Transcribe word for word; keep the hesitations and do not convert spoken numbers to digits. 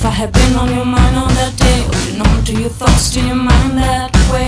I had been on your mind on that day, would you know to your thoughts, to your mind that way?